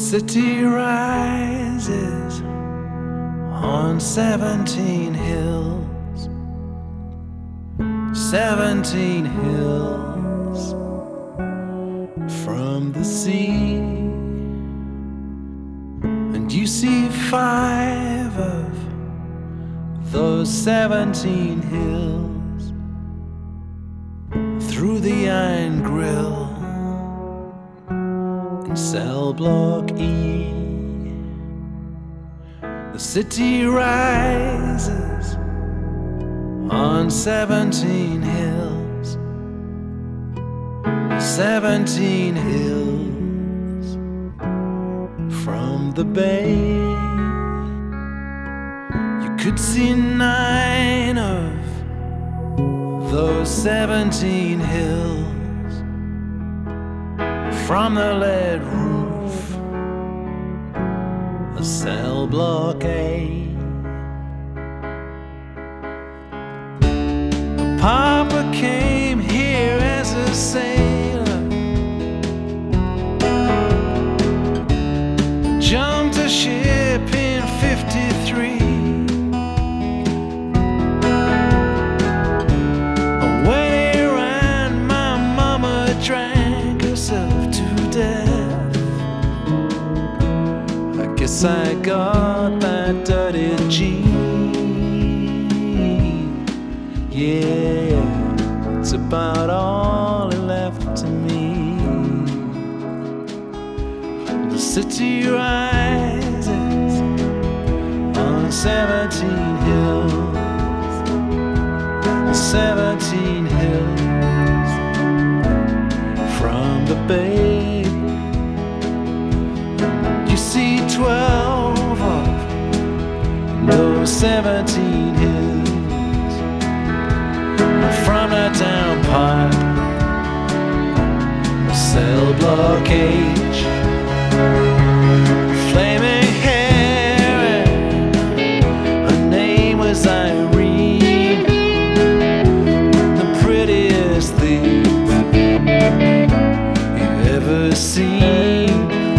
City rises on 17 hills, 17 hills from the sea, and you see 5 of those 17 hills through the iron grill in cell block E. The city rises on 17 hills, 17 hills from the bay. You could see 9 of those 17 hills from the lead roof of cell block A. Papa came here as a sailor, jumped a ship in '53. When he ran, my mama drank herself to death. I guess I got that dirty gene. Yeah, it's about all it left to me. The city rises on 17 hills, 17 hills from the bay. You see 12 of those 17 hills from the town park, cell block H. Flaming hair, her name was Irene, the prettiest thing you've ever seen.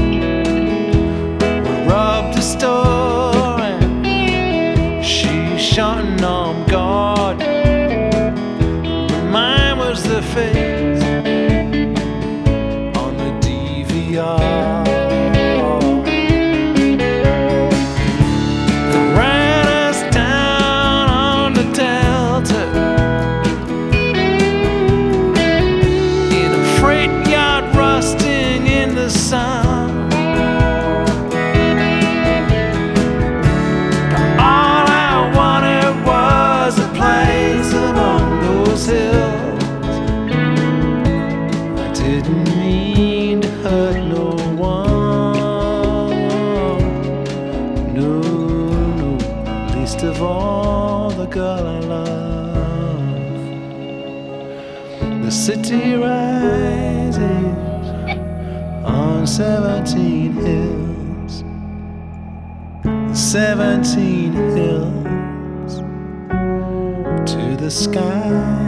We robbed a store and she shot an armed guard. Mine was the face on the DVR. They ran us down on the Delta in a freight yacht rusting in the sun. But all I wanted was a place among those hills. Didn't mean to hurt no one, no, no, least of all the girl I love. The city rises on 17 hills, 17 hills to the sky.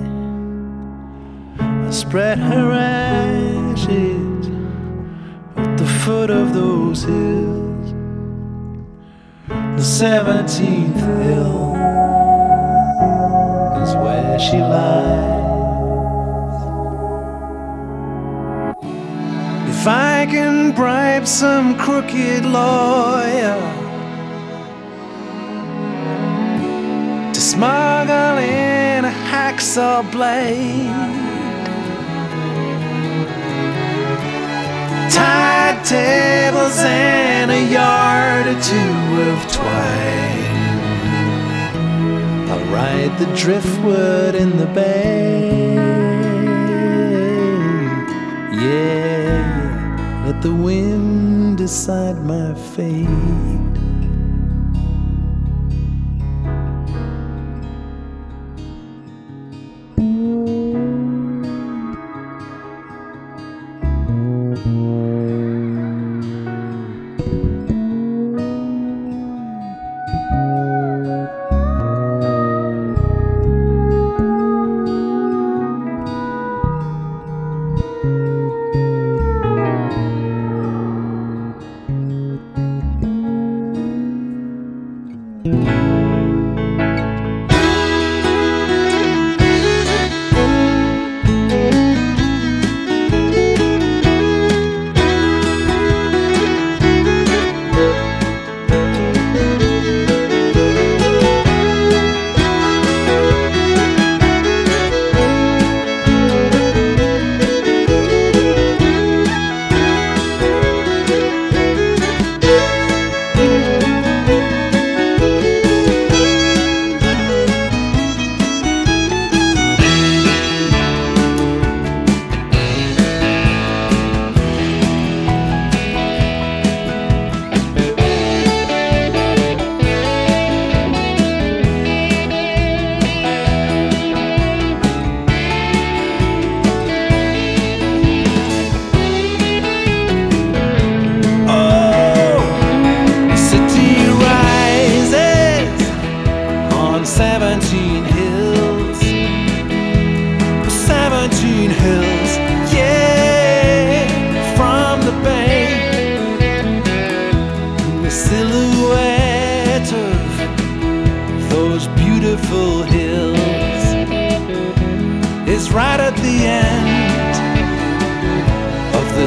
Spread her ashes at the foot of those hills. The 17th hill is where she lies. If I can bribe some crooked lawyer to smuggle in a hacksaw blade, tide tables and a yard or 2 of twine, I'll ride the driftwood in the bay. Yeah, let the wind decide my fate.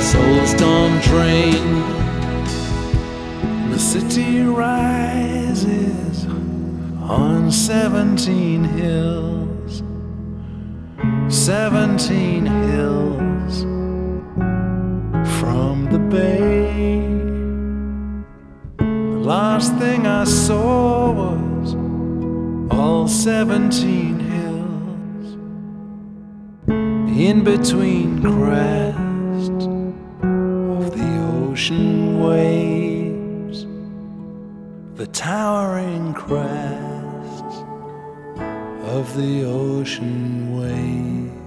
soul storm drain. The city rises on 17 hills, 17 hills from the bay. The last thing I saw was all 17 hills in between crests of the ocean waves, the towering crests of the ocean waves.